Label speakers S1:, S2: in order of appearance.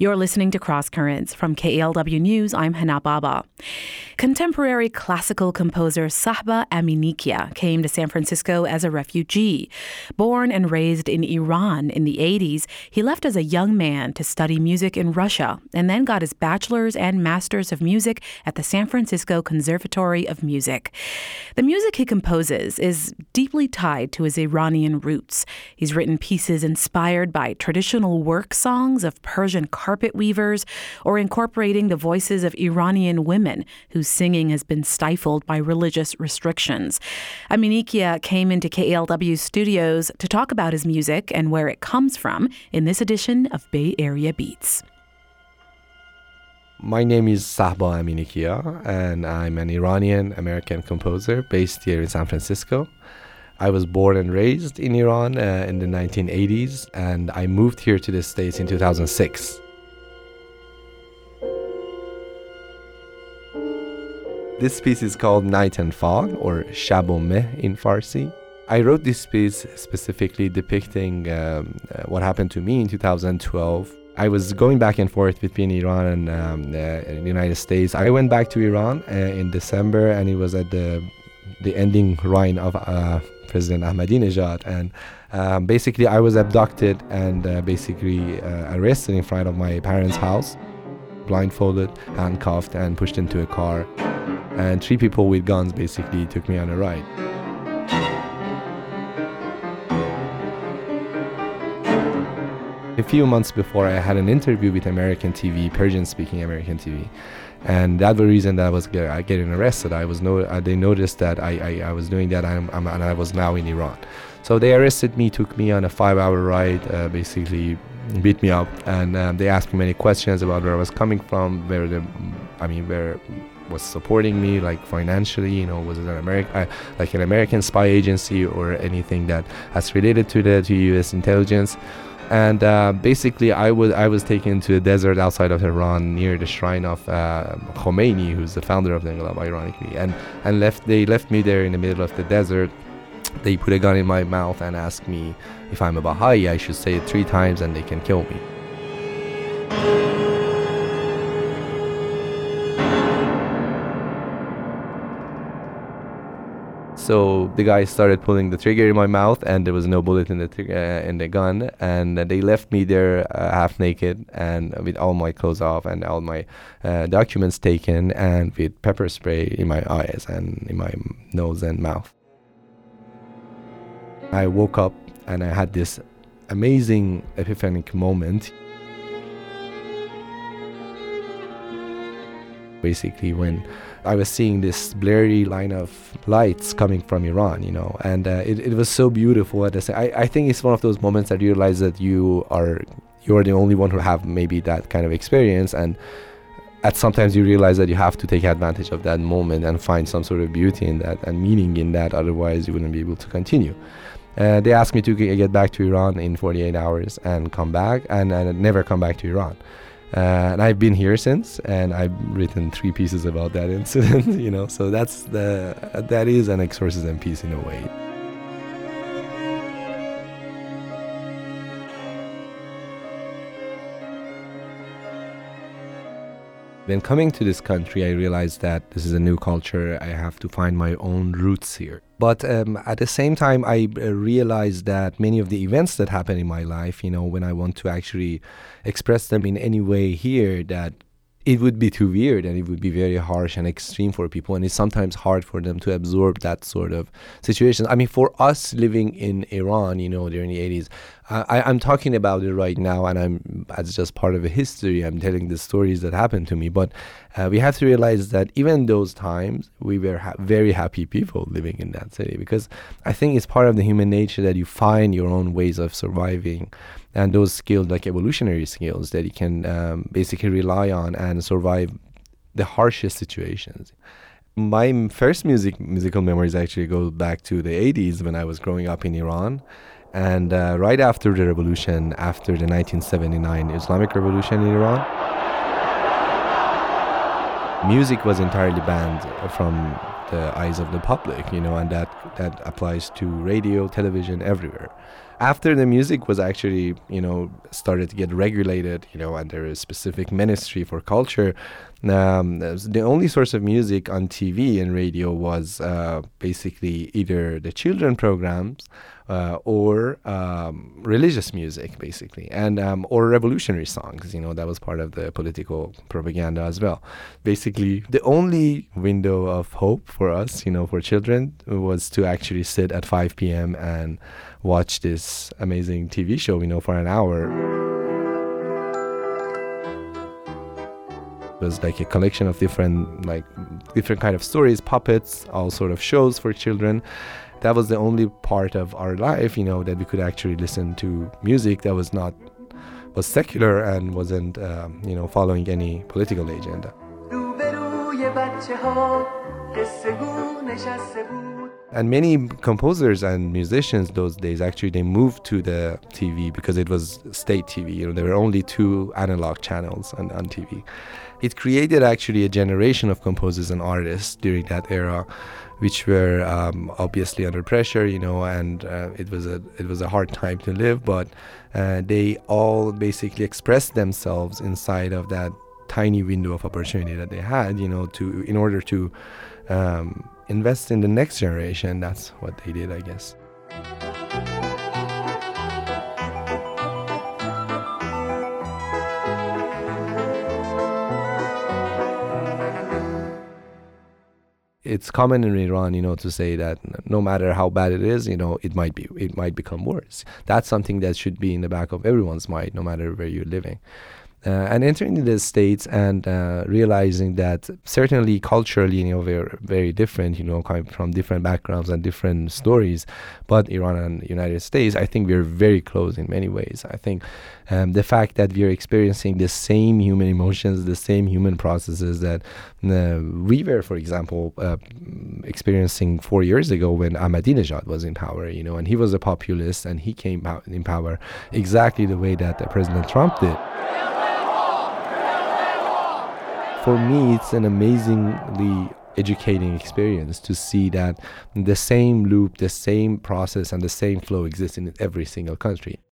S1: You're listening to Cross Currents from KALW News. I'm Hana Baba. Contemporary classical composer Sahba Aminikia came to San Francisco as a refugee. Born and raised in Iran in the 80s, he left as a young man to study music in Russia and then got his bachelor's and master's of music at the San Francisco Conservatory of Music. The music he composes is deeply tied to his Iranian roots. He's written pieces inspired by traditional work songs of Persian carpet weavers or incorporating the voices of Iranian women whose singing has been stifled by religious restrictions. Aminikia came into KALW studios to talk about his music and where it comes from in this edition of Bay Area Beats.
S2: My name is Sahba Aminikia, and I'm an Iranian-American composer based here in San Francisco. I was born and raised in Iran in the 1980s, and I moved here to the States in 2006. This piece is called Night and Fog, or Shab o Meh in Farsi. I wrote this piece specifically depicting what happened to me in 2012. I was going back and forth between Iran and the United States. I went back to Iran in December, and it was at the ending reign of President Ahmadinejad. And basically, I was abducted and arrested in front of my parents' house, blindfolded, handcuffed, and pushed into a car. And 3 people with guns basically took me on a ride. A few months before, I had an interview with American TV, Persian-speaking American TV, and that was the reason that I was getting arrested. They noticed that I was doing that, and I was now in Iran. So they arrested me, took me on a 5-hour ride, basically beat me up, and they asked me many questions about where I was coming from, where was supporting me, like financially, was it an American spy agency or anything that has related to U.S. intelligence. And basically, I was taken to a desert outside of Tehran near the shrine of Khomeini, who's the founder of the Inqilab, ironically, and they left me there in the middle of the desert. They put a gun in my mouth and asked me if I'm a Baha'i, I should say it 3 times and they can kill me. So the guy started pulling the trigger in my mouth, and there was no bullet in the gun, and they left me there half naked and with all my clothes off and all my documents taken, and with pepper spray in my eyes and in my nose and mouth. I woke up and I had this amazing epiphanic moment. Basically, when I was seeing this blurry line of lights coming from Iran, and it was so beautiful. I think it's one of those moments that you realize that you're the only one who have maybe that kind of experience, and sometimes you realize that you have to take advantage of that moment and find some sort of beauty in that and meaning in that, otherwise you wouldn't be able to continue. They asked me to get back to Iran in 48 hours and come back, and never come back to Iran. And I've been here since, and I've written 3 pieces about that incident, so that is an exorcism piece in a way. When coming to this country, I realized that this is a new culture. I have to find my own roots here. But at the same time, I realized that many of the events that happen in my life, when I want to actually express them in any way here, that it would be too weird and it would be very harsh and extreme for people, and it's sometimes hard for them to absorb that sort of situation. I mean, for us living in Iran, during the 80s, I'm talking about it right now, and as just part of a history, I'm telling the stories that happened to me. But we have to realize that even those times, we were very happy people living in that city, because I think it's part of the human nature that you find your own ways of surviving, and those skills, like evolutionary skills, that you can basically rely on and survive the harshest situations. My first musical memories actually go back to the 80s when I was growing up in Iran. And right after the revolution, after the 1979 Islamic Revolution in Iran, music was entirely banned from the eyes of the public, and that applies to radio, television, everywhere. After the music was actually, started to get regulated, and there is specific ministry for culture, the only source of music on TV and radio was basically either the children programs or religious music, basically, and or revolutionary songs. That was part of the political propaganda as well. Basically, the only window of hope for us, for children, was to actually sit at 5 p.m. and watch this amazing TV show, for an hour. It was like a collection of different kind of stories, puppets, all sort of shows for children. That was the only part of our life, that we could actually listen to music that was secular and wasn't, following any political agenda. And many composers and musicians those days, actually, they moved to the TV because it was state TV. There were only 2 analog channels on TV. It created actually a generation of composers and artists during that era, which were obviously under pressure, and it was a hard time to live. But they all basically expressed themselves inside of that tiny window of opportunity that they had, in order to invest in the next generation. That's what they did, I guess. It's common in Iran, to say that no matter how bad it is, it might become worse. That's something that should be in the back of everyone's mind, no matter where you're living. And entering into the States and realizing that certainly culturally, we're very different, coming from different backgrounds and different stories. But Iran and the United States, I think we're very close in many ways. I think the fact that we are experiencing the same human emotions, the same human processes that we were, for example, experiencing 4 years ago when Ahmadinejad was in power, and he was a populist and he came out in power exactly the way that President Trump did. For me, it's an amazingly educating experience to see that the same loop, the same process, and the same flow exists in every single country.